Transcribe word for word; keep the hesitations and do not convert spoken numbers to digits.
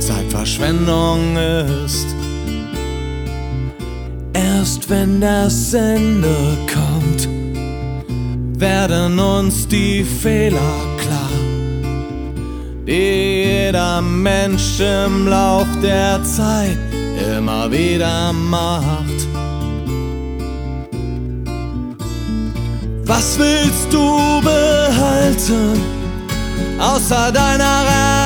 Zeitverschwendung ist. Erst wenn das Ende kommt, werden uns die Fehler klar, die jeder Mensch im Lauf der Zeit immer wieder macht. Was willst du behalten, außer deiner